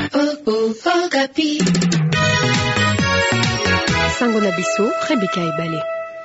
Sango na biso, Rebecca Ebale.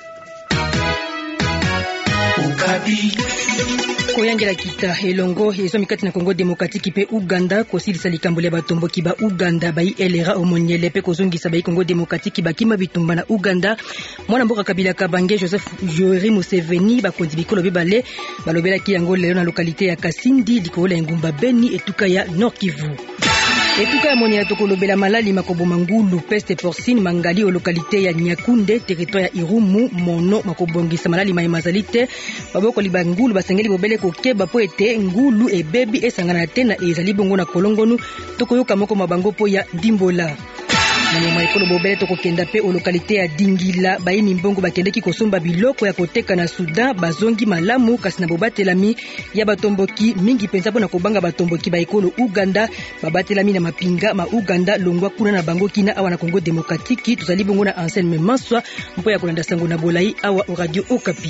Koyangela kita elongo ezo mikati na Kongo Demokratiki pe Uganda kosilisa likambo ya batomboki ba Uganda bai elera omonyele pe kozongisa bai Kongo Demokratiki bakima bitumba na Uganda. Mwana mboka Kabila Kabange Joseph Yoweri Museveni bakonzi bikolo bebale balobelaki yango lelo na lokalite ya Kasindi likola engumba Beni etuka ya Nord Kivu. Etuka ya moni ya tokolobela malali makoboma ngulu peste porcine mangali o lokalite ya Nyakunde territoire ya Irumu mono makobongisa malali maimazalite baboko libangulu basengeli bobele kokeba po ete ngulu ebebi esangana te na ezali bongo na kolongonu tokoyoka moko mabango po ya Ndimbola. Manyama ekolo bobele tokokenda pe o lokalite ya Dingila bayi mbongo bakendeki kosomba biloko ya koteka na Sudan bazongi malamu kasi na bobatelami ya batomboki mingi penza pona kobanga batomboki ba ekolo Uganda babatelami na mapinga ma Uganda longwa kuna na bango kina awa na Kongo Demokratiki tuzali bongo na Anselme Manswa mpo ya kolanda sango na bolai awa o Radio Okapi.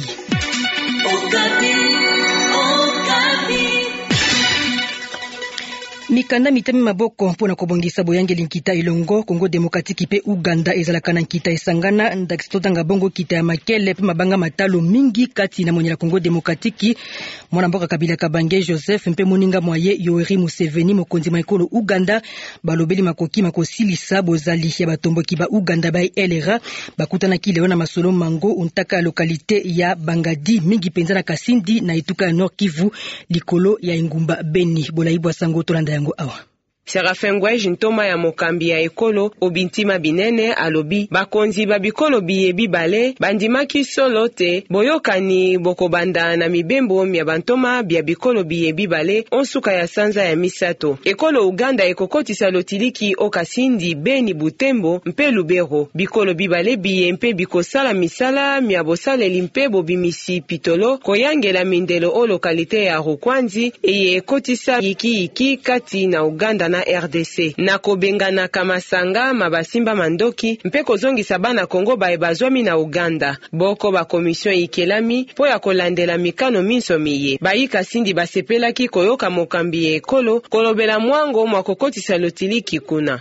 Mikanda mitami maboko mpona kobongisa boyangeli nkita ilongo Kongo Demokratiki pe Uganda ezalaka na nkita esangana ndakistotanga bongo kita ya makele pe mabanga matalo mingi kati na monyela Kongo Demokratiki. Mwana mboka Kabila Kabange Joseph mpe moninga mwaye Yoweri Museveni mokonzi maikolo Uganda balobeli makoki makosilisa bozali ya batomboki ba Uganda bai elera bakutana kileo na masolo mango untaka lokalite ya Bangadi mingi penza na Kasindi na etuka ya Nord Kivu likolo ya engumba Beni bolaibwa sango tolanda yango awa. Serafengwe ntoma ya mokambi ya ekolo obintima binene alobi bakonzi babikolo biyebi bale bandimaki solo te boyokani bokobanda na mibembo mya bantoma bya bikolo biyebi bale onsuka ya sanza ya misato. Ekolo Uganda ekokotisa lotiliki okasindi Beni Butembo mpe Lubero bikolo bibale biye mpe bikosala misala mya bosaleli mpe bobimisi pitolo koyangela mindelo o lokalite ya Rukwanzi eye ekotisa iki kati na Uganda na RDC na kobengana kamasanga mabasimba mandoki mpe kozongisa bana Kongo bae bazwami na Uganda boko ba komision ikelami po ya kolandela mikano minso miye bayi Kasindi basepelaki koyoka mokambi ekolo kolobela mwango mwakokotisa lotiliki kuna.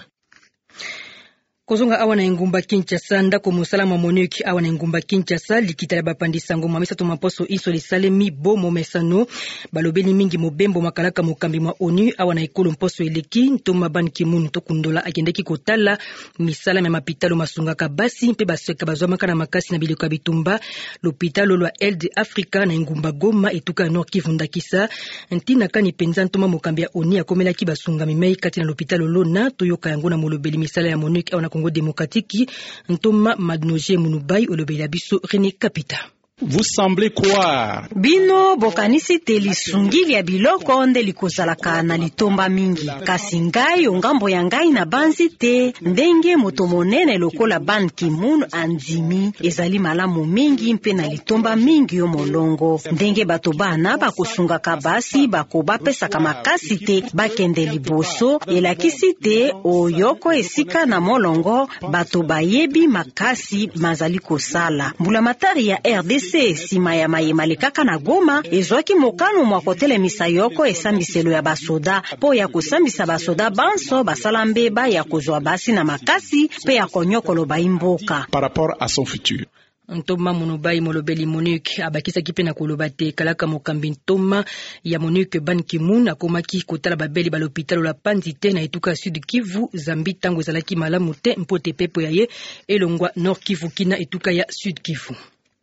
Kozonga awa na engumba Kinshasa ndako mosala mwa MONUC awa na engumba Kinshasa likita ya bapandisango mamisa to maposo iso lisalemi bo momesano balobeli mingi mobembo makalaka mokambi mwa ONU awa na ekolo mposo eleki ntoma Ban Ki-moon to kundola akendeki kotala misala ya mapitalo masungaka basi mpe baseka bazwamaka na makasi na biloko ya bitumba l'hôpital lwa LD Africa na engumba Goma etuka Nord Kivu ndakisa ntina kani penza ntoma mokambi ya ONU akomelaki basunga mimei kati na l'hôpital lona toyoka yango na molobeli misala ya MONUC awa na Kongo Demokratiki ntoma Madnoje Munubai olobela biso René Kapita. Vous semblez croire. Bino bokanisi te lisungili ya biloko nde likozalaka na litomba mingi. Kasi ngai ongambo ya ngai na banzi te ndenge moto monene lokola Ban Ki-moon andimi ezali malamu mingi mpe na litomba mingi yo molongo. Ndenge bato bana bakosungaka basi bakoba pesaka makasi te bakende liboso elakisi te oyoko esika na molongo bato bayebi makasi mazali kosala. Mbulamatari ya RDC sima ya mayemale kaka na Goma ezwaki mokano mwa kotelemisa yoko esambiselo ya basoda po ya kosambisa basoda banso basala mbeba ya kozwa basi na makasi pe ya konyokolo baimboka par rapport à son futur. Ntoma Munubai molobeli MONUC abakisa kipe na koloba te kalaka mokambi ntoma ya MONUC Ban Ki-moon akomaki kotala babeli ba l'hôpital la Panzite na etuka Sud Kivu Zambi tango ezalaki malamu te mpote pepo ya ye elongwa Nord Kivu kina etuka ya Sud Kivu.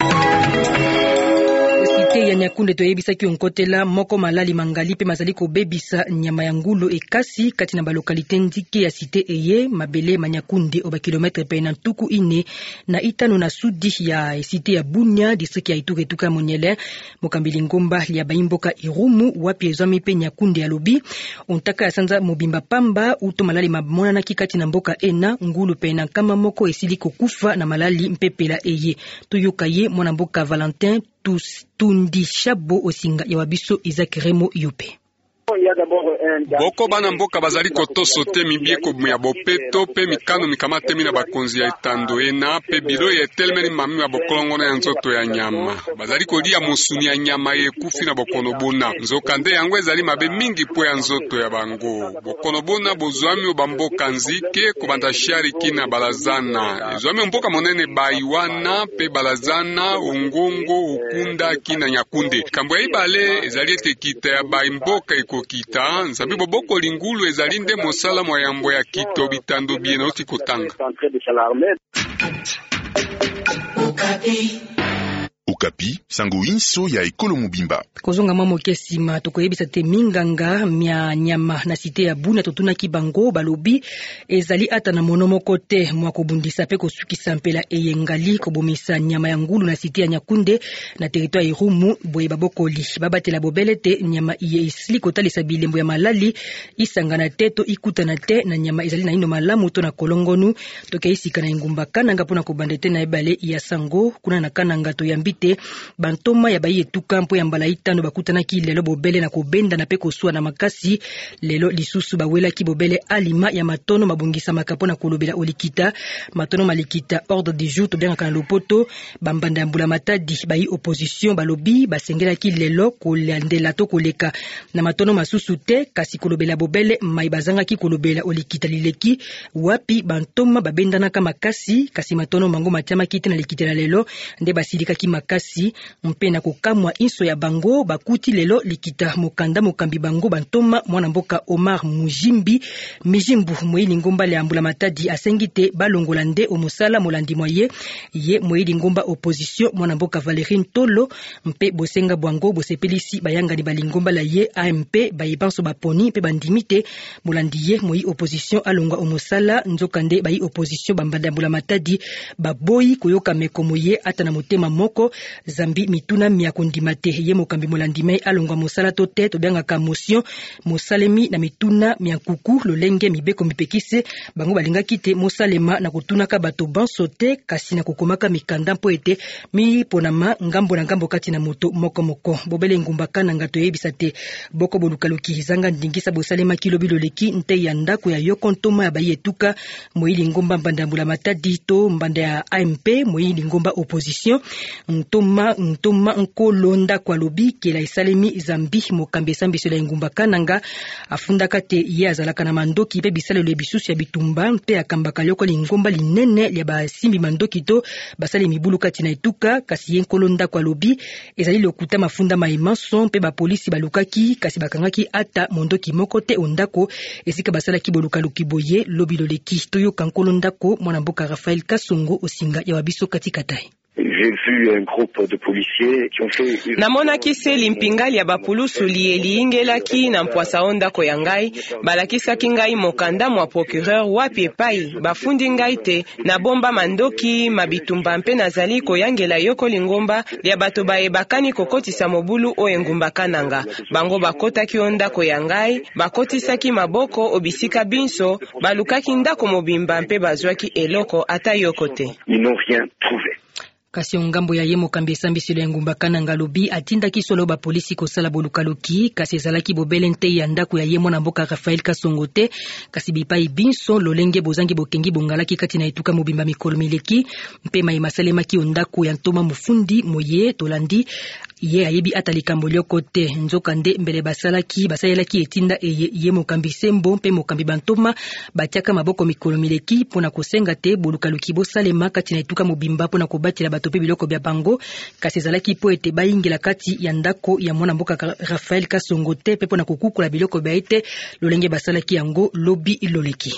Site ya Nyakunde toyebisaki onkotela moko malali mangali pe mazali kobebisa nyama ya ngulu ekasi kati na balokalite ndike ya site eye mabele Manyakunde oba kilometre pe na tuku ine na itano na sudi ya site ya Bunya district ya Ituri etuka Monyele mokambili ngomba ya baimboka Irumu wapi ezwami pe Nyakunde alobi ontaka ya sanza mobimba pamba uto malali mabona na kikati na mboka ena ngulu pe na kama moko esili kokufa na malali mpepela eye toyoka ye mwana mboka Valentin Tundi Shabo osinga ya wabiso Isaac Remo Yope. Boko bana mboka bazali kotoso te mibieko ya bopeto pe mikano mikamate mina bakonzi ya etando ena pe bilo ya telmeni mami ya bokolongona ya nzoto ya nyama. Bazali kolia musuni ya nyama yekufi na bokonobona. Nzokande yango ezali mabe mingi po ya nzoto ya bango. Bokonobona bozwami obamboka nzike kobanda shari kina balazana. Ezwami mboka monene baiwana pe balazana ongongo ukunda kina nyakunde. Kambo ya ibale ezali ete kita ya baimboka ekokita. Nzabi boboko lingulu ezali nde mosala moyambo ya kito bitando biena oti kotanga. Okapi, sango inso ya ekolo mobimba. Kozonga mamo kesima tokoyebisa te minganga mya nyama na site ya Buna totuna kibango balobi ezali ata na mono moko te mwa kobundisa pe kosukisa mpela eyengali kobomisa nyama ya ngulu na site ya Nyakunde na territoire Irumu boye babokoli babatela bobele te nyama iye isli kotalisa bilembo ya malali isangana te to ikutana te na nyama ezali na ino malamu to na kolongonu tokeisika na ingumba kananga pona kobandete na ebale ya sango kuna na kananga to yambite bantoma ya bayi etuka mpo ya mbala itano bakutana ki lelo bobele na kobenda na pe kosua na makasi lelo lisusu bawela ki bobele alima ya matono mabungisa makapo na kolobela olikita matono malikita ordre du jour to bien kana lopoto bambanda mbula matadi bayi opposition balobi basengela ki lelo kolandela to koleka na matono masusu te kasi kolobela bobele mai bazanga ki kolobela olikita lileki wapi bantoma babendana ka makasi kasi matono mango matiama kite na likita lelo nde basilika ki makasi mpena kokamwa inso ya bango bakuti lelo likita mokanda mokambi bango bantoma mwana mboka Omar Mijimbu moyili ngomba le ambula matadi asengite balongola nde omosala molandi moye ye moyili ngomba opposition mwana mboka Valerine Tolo mpe bosenga bwango bosepelisi bayanga ni balingomba la ye AMP bayibanso baponi pe bandimite molandi ye moyi opposition alongwa omosala nzokande bayi opposition bambanda mbula matadi baboyi koyoka mekomo ye ata na motema moko zambi mituna mia kondima te ye mokambi molandi mai alongwa mosala to te to bengaka motion mosalemi na mituna mia kuku lolenge mibeko mipekise bango balingaki te mosalema na kotunaka bato banso te kasi na kokomaka mikanda mpo ete miponama ngambo na ngambo kati na moto moko moko bobele ngumba kana ngato yebisa te boko bolukaluki zanga ndingisa bosalema kilobi loleki nte ya ndako ya yoko ntoma ya bayi etuka moyili ngomba mbanda mbula matadi to mbanda ya AMP moyili ngomba opposition ntoma nkolonda kwa lobi kela isalemi zambi mokambi sambiso la ngumba kananga afundaka te ye azalaka na mandoki pe bisalelo le bisusu ya bitumba mpe akambaka lyoko lingomba linene lya basimbi mandoki to basale mibulu kati na etuka kasi ye nkolonda kwa lobi ezali lokuta mafunda maimanso mpe bapolisi balukaki kasi bakangaki ata mondoki moko te ondako esika basalaki bolukaluki boye lobi loleki toyoka nkolondako mwana mboka Raphaël Kasongo osinga ya wabiso kati katai. J'ai vu un groupe de policiers qui ont fait... Namonaki se limpingali ya bapulusu liingelaki na mpwasa ondako ya ngai balakisaki ngai mokanda mwa procureur wapi epai bafundi ngai te na bomba mandoki mabitumba mpe nazali koyangela yoko lingomba ya bato bayebakani kokotisa mobulu o engumba kananga bango bakotaki ondako ya ngai bakotisaki maboko obisika binso balukaki ndako mobimba mpe bazwaki eloko ata yoko te. Ils n'ont rien trouvé. Kasi ngambo ya ye mokambi esambiselo ya ngumba kananga lobi atindaki solo ba polisi kosala bolukaluki kasi ezalaki bobele nte ya ndako ya ye mwana mboka Raphaël Kasongo te kasi bipai binso lolenge bozangi bokengi bongalaki kati na etuka mobimba mikolo mileki mpe mai masalemaki ondako ya ntoma mufundi moye tolandi ye ayebi ata likambo lioko te nzokande mbele basalelaki etinda ye mokambi sembo mpe mokambi bantoma batiaka maboko mikolo mileki pona kosenga te bolukaluki bosalema kati na etuka mobimba pona kobatela bato pe biloko bya bango kasi ezalaki po ete bayingela kati ya ndako ya mwana mboka Raphaël Kasongo te pe pona kokukola biloko bya ete lolenge basalaki yango lobi iloleki.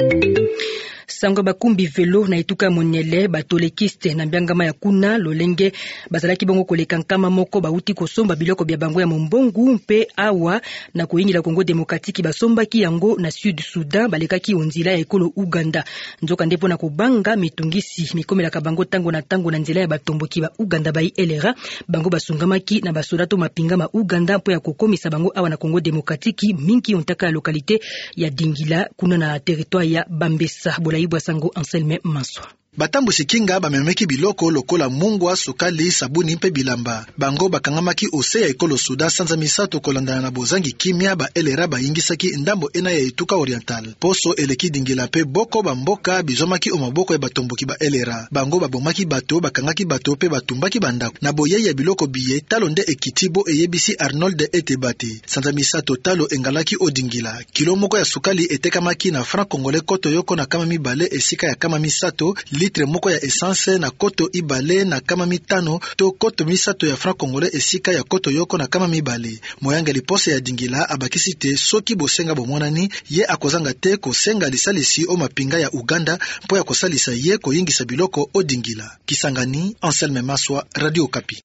Sango bakumbi velo na etuka monyele batolekiste na mbiangama ya kuna lolenge bazalaki bongo koleka nkama moko bauti kosomba biloko bya bango ya mombongu mpe awa na koyingila Kongo Demokratiki basombaki yango na Sud Sudan balekaki onzila ya ekolo Uganda nzoka ndepo na kobanga mitungisi mikomelaka bango tango na nzela ya batomboki ba Uganda bai elera bango basungamaki na basodato mapinga ma Uganda mpo ya kokomisa bango awa na Kongo Demokratiki mingi ontaka ya lokalite ya Dingila kuna na territoire ya Bambesa Ibwa Sango Anselme Manswa. Batambusi kinga bamemeki biloko lokola mungwa, sukali, sabuni mpe bilamba. Bango bakangamaki ose ya ekolo Suda sanza misato kolandana na bozangi kimia ba LRA bayingisaki ndambo ena ya Ituka Oriental. Poso eleki dingila pe boko bamboka bizomaki o maboko ya batomboki ba LRA. Bango babomaki bato, bakangaki bato pe batumbaki bandako. Na boye ya biloko biye talo nde ekitibo eyebisi Arnold Etebate. Sanza misato talo engalaki odingila. Kilo moko ya sukali etekamaki na franc congolais koto yoko na kama mibale esika ya kama misato, litre moko ya essence na koto ibale na kama mitano to koto misato ya franc congolais esika ya koto yoko na kama mibale. Moyanga lipose ya dingila abakisi te soki bosenga bomonani ye akozanga te kosenga lisalisi o mapinga ya Uganda mpo ya kosalisa ye koyingisa biloko odingila. Kisangani, Anselme Maswa, Radio Okapi.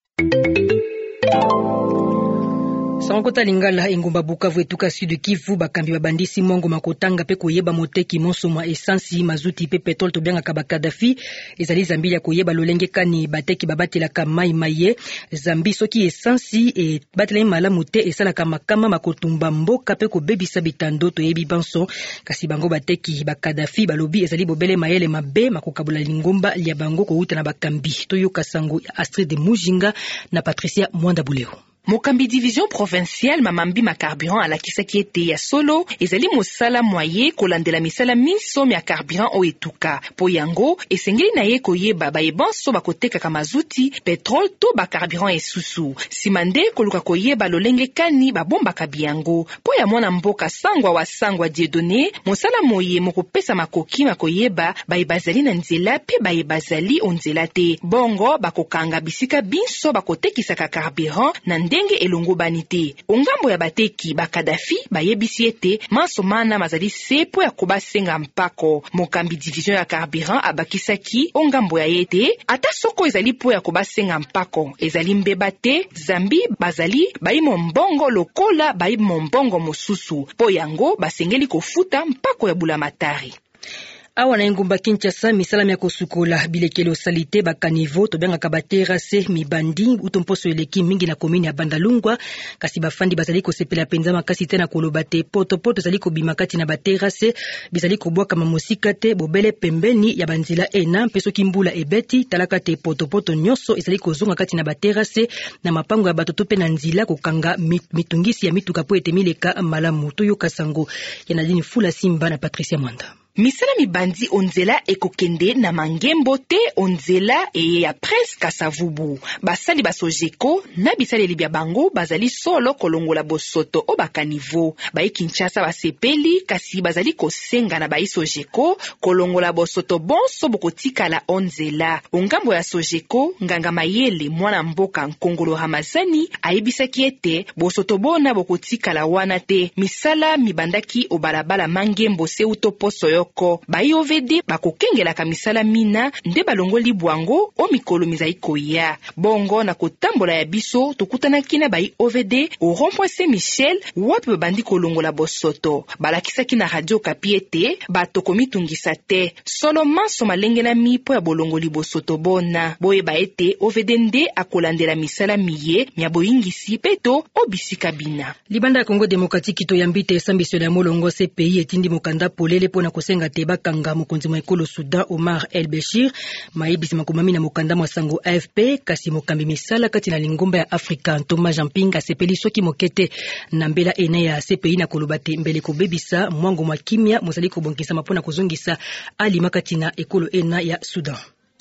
Sankota Lingala engumba Bukavu etuka Sud Kivu bakambi babandisi mongo makotanga pe koyeba moteki monsoma essence mazuti pe petrol to bianga kabakadafi ezali zambili ya koyeba lolenge kani bateki babatela ka maye zambi soki essence e batela malamu te esalaka makama makotumba mboka pe kobebisa bitando to yebi banso kasi bango bateki bakadafi balobi ezali bobele mayele mabe makokabula lingomba lia bango ko uta na bakambi to yoka sango Astrid Mujinga na Patricia Mwanda Bulero. Mokambi division provinciale mamambi macarburant alakisaki ete ya solo ezali mosala moye kolandela misala miso ya carburant o etuka po yango esengeli na ye koyeba bayebanso bakotekaka mazuti petrol to bacarburant esusu simande koluka koyeba lolenge kani babombaka biyango po ya mwana mboka sangwa Dieudonné mosala moye mokopesa makoki makoyeba bayebazali na nzela pe bayebazali onzela te bongo bakokanga bisika binso bakotekisaka carburant na ndenge elongo banite. Ongambo ya bateki bakadafi bayebisi ete mansomana mazali sepo ya kobasenga mpako. Mokambi division ya carburant abakisaki ongambo ya yete ata soko ezali po ya kobasenga mpako ezali mbeba te zambi bazali baimo mbongo lokola baimo mbongo mosusu po yango basengeli kofuta mpako ya bulamatari. Awa na engumba Kinshasa misala ya kosukola bilekelo salite bakanivo to benga kabatera se mibandi utomposo eleki mingi na komini ya Bandalungwa kasi bafandi bazali kosepela penza makasi tena koloba te poto zali kobima kati na batera se bizali kobwaka mamosika te bobele pembeni ya banzila ena peso kimbula ebeti talaka te poto nyonso ezali kozonga kati na batera se na mapango ya bato to pe na nzila kokanga mitungisi ya mituka po ete mileka malamu to yoka sango yanadini Fula Simba na Patricia Mwanda. Misala mibandi onzela ekokende na mangembo te onzela ya Prince Kasavubu. Basali basojeko na bisali libya bango bazali solo kolongola bosoto o bakanivo. Bayi Kinshasa basepeli kasi bazali kosenga na bayi sojeko kolongola bosoto bonso bokotika la onzela. Ongambo ya sojeko nganga mayele mwana mboka Nkongolo Hamazani ayebisaki ete bosoto bona bokotika la wana te. Misala mibandaki o balabala mangembo se utoposo yo bayi OVD bakokengela ka misala mina nde balongoli bwango o mikolo mizai koya bongo na kotambola ya biso tokutanaki na bayi OVD o rond-point Saint-Michel wapi babandi kolongola bosoto balakisaki na Radio Okapi ete bato komitungisa te solo manso malenge na mipo ya bolongoli bosoto bona boyeba ete OVD nde akolandela misala miye mya boyingisi peto obisika bina. Libanda ya Kongo Demokratiki to yambite esambiso ya molongo CPI etindi mokanda polele pona kosenga te bakanga mokonzi mwa ekolo Sudan Omar El Béchir mayebisi makomami na mokanda mwa sango AFP kasi mokambi misala kati na lingomba ya Afrika Thomas Jamping asepeli soki mokete na mbela ene ya CPI na koloba te mbele kobebisa mwango mwa kimia mozali kobongisa mapona kozongisa alima kati na ekolo ena ya Sudan.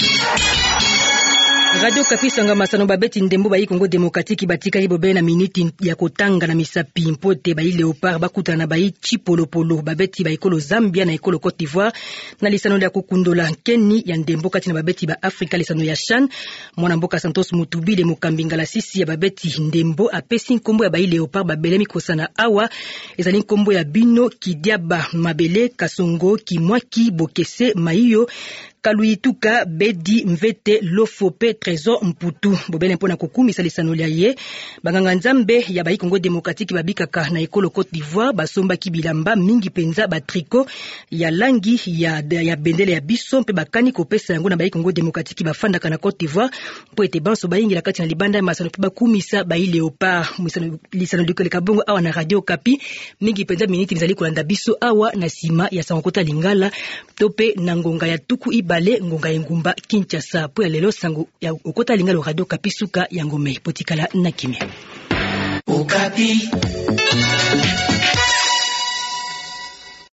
Radio Okapi sanga masano babeti ndembo bayi Kongo Demokratiki batika hibobe na miniti ya kotanga na misapi mpote bayi Leopard bakuta na bayi Chipolopolo babeti bayi ekolo Zambia na ekolo Cote d'Ivoire na lisano ya kokundola Keni ya ndembo kati na babeti ba Afrika lisano ya Chan mwana mboka Santos Mutubile mokambingala sisi ya babeti ndembo apesi nkombo ya bayi Leopard babelemi kosana awa ezali nkombo ya Bino Kidiaba Mabele Kasongo Kimwaki Bokese Maiyo Kaluituka Bedi Mvete Lofope Trésor Mputu bobele mpona kokumisa lisano lia ye banganga nzambe ya bayi Kongo Demokratiki babikaka na ekolo Côte d'Ivoire basombaki bilamba mingi penza batriko ya langi ya bendele ya biso mpe bakani kopesa yango na bayi Kongo Demokratiki bafandaka na Côte d'Ivoire po ete banso bayingila kati na libanda ya masano pe bakumisa bayi Leopard lisano likoleka bongo awa na Radio Okapi mingi penza miniti bizali kolanda biso awa na sima ya Sankota Lingala tope na ngonga ya tuku mibale ngonga engumba Kinshasa. Po ya lelo sango ya okota lingalo radio Kapisuka ya ngome potikala na kimia. Okapi.